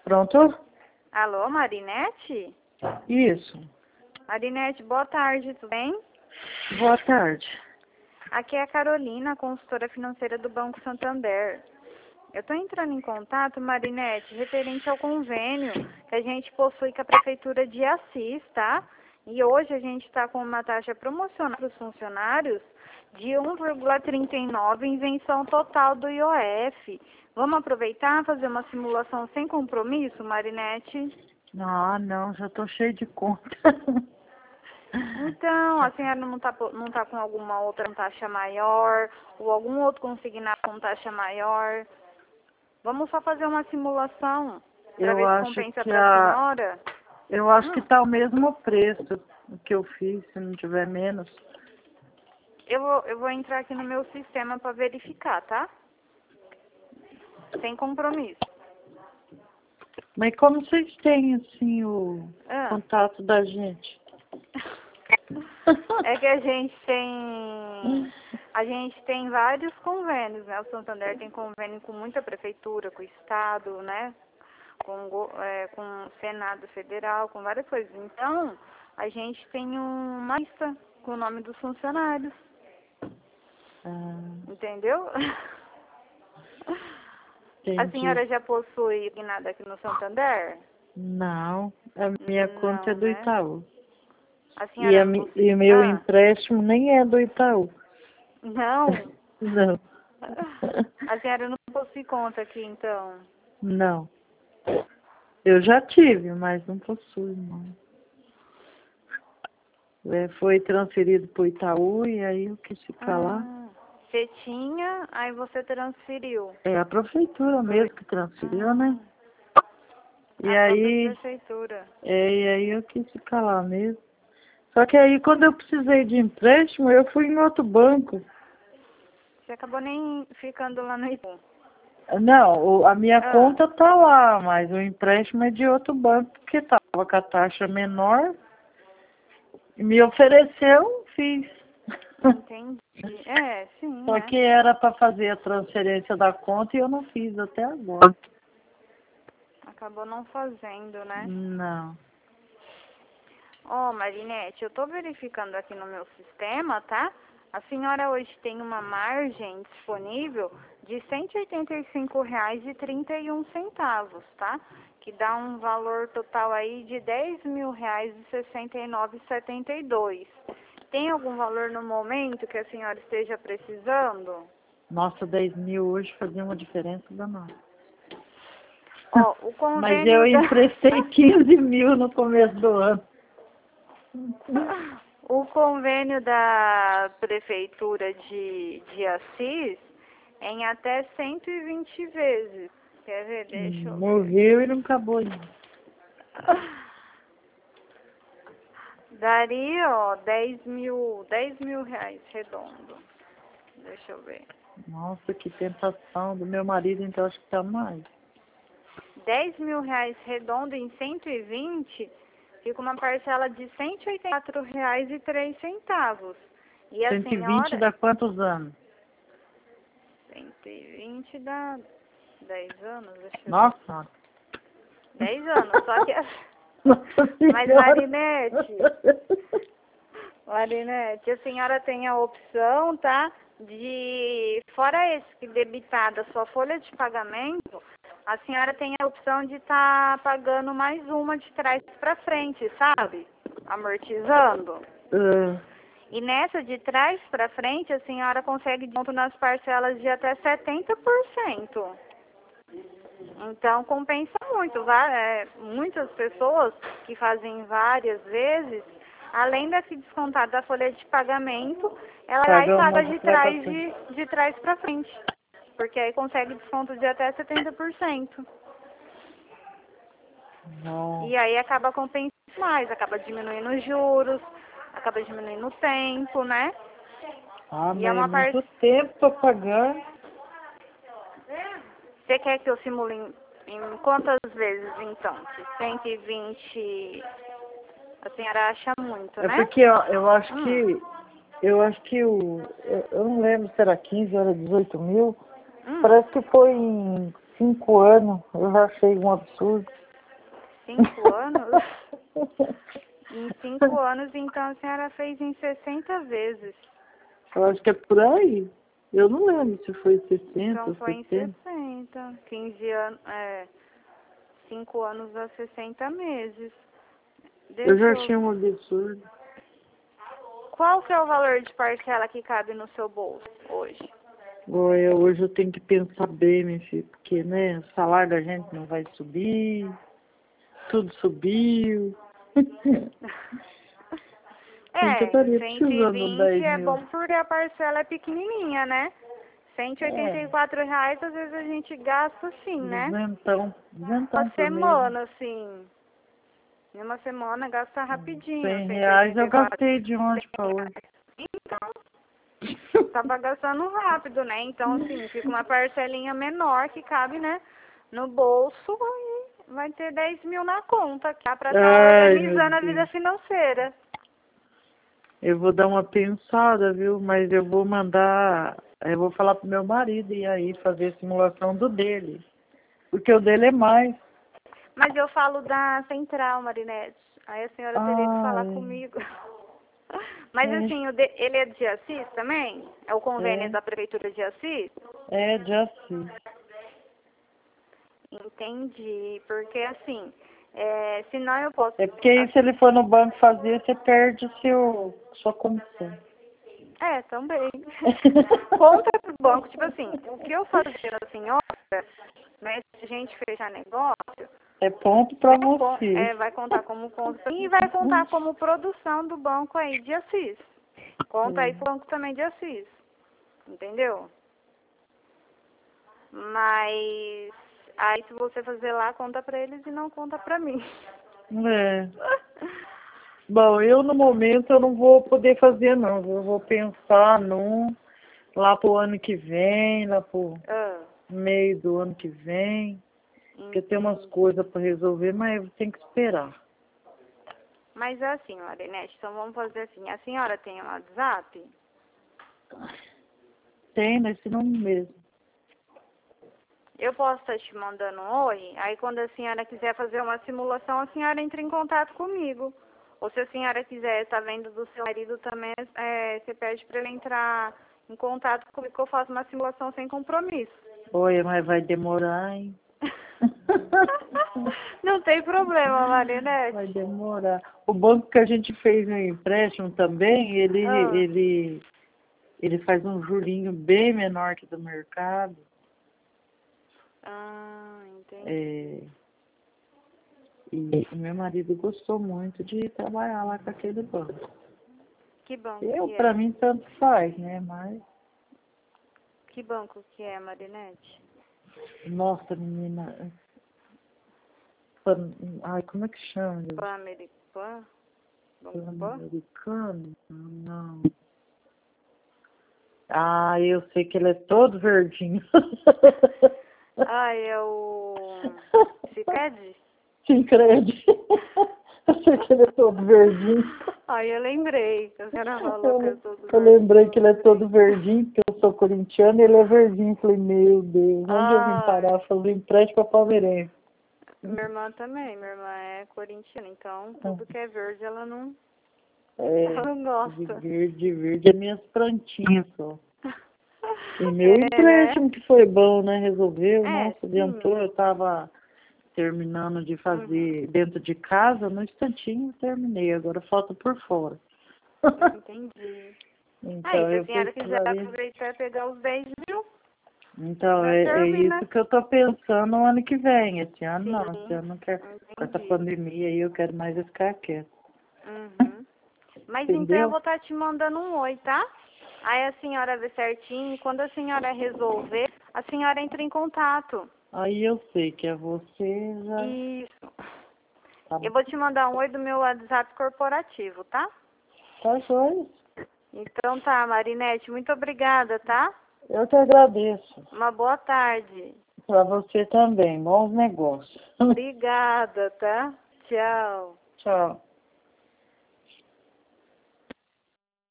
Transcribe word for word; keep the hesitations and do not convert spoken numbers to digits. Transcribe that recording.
Pronto? Alô, Marinete? Isso. Marinete, boa tarde, tudo bem? Boa tarde. Aqui é a Carolina, consultora financeira do Banco Santander. Eu estou entrando em contato, Marinete, referente ao convênio que a gente possui com a Prefeitura de Assis, tá? E hoje a gente está com uma taxa promocional para os funcionários de um vírgula trinta e nove isenção total do I O F. Vamos aproveitar e fazer uma simulação sem compromisso, Marinete? Ah, não, já tô cheio de conta. Então, a senhora não está não tá com alguma outra taxa maior ou algum outro consignado com taxa maior? Vamos só fazer uma simulação para Eu ver se acho compensa que para a a... senhora. Eu acho Hum, que tá o mesmo preço que eu fiz, se não tiver menos. eu, vou, eu vou entrar aqui no meu sistema para verificar, tá? Sem compromisso. Mas como vocês têm, assim, o Ah. contato da gente? É que a gente tem a gente tem vários convênios, né? O Santander tem convênio com muita prefeitura, com o estado, né? Com, go- é, com o Senado Federal, com várias coisas. Então, a gente tem uma lista com o nome dos funcionários, Ah, entendeu? A entendi. senhora já possui nada aqui no Santander? Não, a minha conta é Não, do né? Itaú. A E, senhora a, não mi- possui. e o meu Ah, empréstimo nem é do Itaú. não. Não. A senhora não possui conta aqui, então. Não. Eu já tive, mas não possuo, não. É, foi transferido para o Itaú e aí eu quis ficar lá. Ah, você tinha, aí você transferiu. É a prefeitura Pro- mesmo que transferiu, né? Ah, E a própria aí, prefeitura. é, e aí eu quis ficar lá mesmo. Só que aí quando eu precisei de empréstimo, eu fui em outro banco. Você acabou nem ficando lá no Ipu. Não, o- a minha Ah, conta tá lá, mas o empréstimo é de outro banco, porque tava com a taxa menor. E me ofereceu, fiz. entendi. É, sim, Só né? que era para fazer a transferência da conta e eu não fiz até agora. Acabou não fazendo, né? Não. Ó, Marinete, eu tô verificando aqui no meu sistema, tá? A senhora hoje tem uma margem disponível de cento e oitenta e cinco reais e trinta e um centavos, tá? Que dá um valor total aí de dez mil reais e sessenta e nove e setenta e dois. Tem algum valor no momento que a senhora esteja precisando? Nossa, dez mil hoje fazia uma diferença danada. Ó, o Mas eu convênio da... emprestei quinze mil no começo do ano. O convênio da Prefeitura de, de Assis é em até cento e vinte vezes. Quer ver? Deixa eu ver. Morreu e não acabou ainda. Daria, ó, dez mil, dez mil reais redondo. Deixa eu ver. Nossa, que tentação do meu marido, então acho que tá mais. Dez mil reais redondo em cento e vinte, fica uma parcela de cento e oitenta e quatro reais e três centavos. E a cento e vinte senhora, dá quantos anos? cento e vinte dá dez anos, deixa eu ver. Nossa. dez anos, só que... Nossa Mas, Senhora. Marinete, Marinete, a senhora tem a opção, tá? De, fora esse que debitada sua folha de pagamento, a senhora tem a opção de estar pagando mais uma de trás para frente, sabe? Amortizando. Ah, E nessa de trás para frente, a senhora consegue desconto nas parcelas de até setenta por cento. Então compensa muito, va- é, muitas pessoas que fazem várias vezes, além desse descontado da folha de pagamento, ela vai e paga uma paga de de trás pra trás frente. de, de trás para frente, porque aí consegue desconto de até setenta por cento. Não. E aí acaba compensando mais, acaba diminuindo os juros, acaba diminuindo o tempo, né? Ah, E é mas é uma parte. muito tempo pra pagar. Você quer que eu simule em, em quantas vezes então? Se cento e vinte a senhora acha muito, É né? porque ó, eu acho Hum, que eu acho que o eu, eu não lembro se era quinze ou era dezoito mil. hum. Parece que foi em cinco anos. Eu já achei um absurdo. Cinco anos? Em cinco anos, então, a senhora fez em sessenta vezes. Eu acho que é por aí. Eu não lembro se foi sessenta Então, ou foi em setenta. sessenta. quinze anos, é, cinco anos a sessenta meses. Deixa Eu já eu... achei um absurdo. Qual que é o valor de parcela que cabe no seu bolso hoje? Olha, hoje eu tenho que pensar bem, meu filho, porque, né, o salário da gente não vai subir, tudo subiu. Gente, eu É, em estaria cento e precisando de vinte dez é mil. bom porque a parcela é pequenininha, né? cento e oitenta e É, quatro reais, às vezes a gente gasta assim, né? duzentão, Uma duzentão por mês. semana, assim. Em uma semana gasta rapidinho, Cem cento e reais oitenta eu e quatro gastei de ontem para hoje. Então, tava gastando rápido, né? Então, assim, fica uma parcelinha menor que cabe, né? No bolso e vai ter dez mil na conta, que é pra estar Ai, meu organizando a vida Deus. financeira. Eu vou dar uma pensada, viu? Mas eu vou mandar, eu vou falar pro meu marido e aí fazer a simulação do dele. Porque o dele é mais. Mas eu falo da central, Marinete. Aí a senhora teria que falar Ai, comigo. Mas é, assim, o de, ele é de Assis também? É o convênio é, da Prefeitura de Assis? é de assim. Entendi. Porque assim, é, senão eu posso. É porque aí se ele for no banco fazer, você perde o seu, sua comissão. É, também. Conta pro banco, tipo assim, o que eu fazer na senhora, né, se a gente fechar negócio, É ponto pra vai, con- você. é, vai contar como ponto e vai contar como produção do banco aí de Assis. Conta aí pro banco também de Assis. Entendeu? Mas aí se você fazer lá, conta pra eles e não conta pra mim. É. Bom, eu no momento eu não vou poder fazer não. Eu vou pensar num lá pro ano que vem, lá pro Ah, meio do ano que vem. Porque tem umas entendi. coisas para resolver, mas tem que esperar. Mas é assim, Marinete, então vamos fazer assim. A senhora tem um WhatsApp? Tem nesse nome mesmo. Eu posso estar te mandando um oi, aí quando a senhora quiser fazer uma simulação, a senhora entra em contato comigo. Ou se a senhora quiser estar vendo do seu marido também, é, você pede para ele entrar em contato comigo que eu faço uma simulação sem compromisso. Olha, mas vai demorar, hein? Não tem problema, Vai Marinete. demorar. O banco que a gente fez um empréstimo também, ele, Ah, ele, ele faz um jurinho bem menor que do mercado. ah, entendi. É, e o meu marido gostou muito de trabalhar lá com aquele banco. Que banco Eu, que pra é? mim, tanto faz, né? Mas, Que banco que é, Marinete? nossa, menina. Pan- Ai, como é que chama? Pan-Americano? Banco Pan? Pan-Americano? Não. Ah, eu sei que ele é todo verdinho. Ah, é o Cicred? Sincredi. Eu sei que ele é todo verdinho. Ai, eu lembrei. A senhora falou que Eu, eu sou do eu verdinho, lembrei eu que ele é lembrei. todo verdinho, porque eu sou corintiano e ele é verdinho. Falei, meu Deus, onde eu vim Ai, parar? Falei, empréstimo pra palmeirense. minha irmã também. Minha irmã é corintiana, então tudo que é verde ela não, ela É, não de gosta. verde, verde é minhas plantinhas só. E meu É, né? empréstimo que foi bom, né? Resolveu, É, nossa, adiantou. sim. Eu tava terminando de Uhum. fazer dentro de casa, no instantinho eu terminei, agora falta por fora. Entendi. Aí, Então se a eu senhora quiser precisaria. aproveitar e pegar os dez mil, Então já é, é termina. isso que eu tô pensando no ano que vem. Esse ano não, esse Sim, ano eu não quero. Com essa entendi. pandemia aí eu quero mais é ficar quieto. Uhum. Mas então eu Entendeu? vou estar te mandando um oi, tá? Aí a senhora vê certinho, e quando a senhora resolver, a senhora entra em contato. Aí eu sei que é você já. Isso. Tá, Eu vou te mandar um oi do meu WhatsApp corporativo, tá? tá joia. Então tá, Marinete, muito obrigada, tá? Eu que agradeço. Uma boa tarde. Para você também. Bons negócios. Obrigada, tá? Tchau. Tchau.